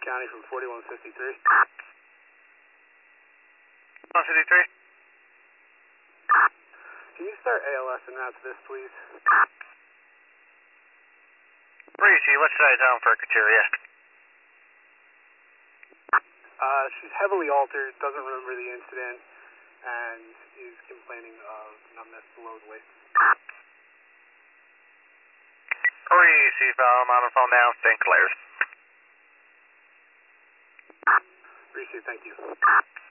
County from 4153. 153. Can you start ALS en route to this, please? Reese, what's that down for criteria? She's heavily altered, doesn't remember the incident, and is complaining of numbness below the waist. Reese, I'm on the phone now. St. Clair's. Reese, thank you.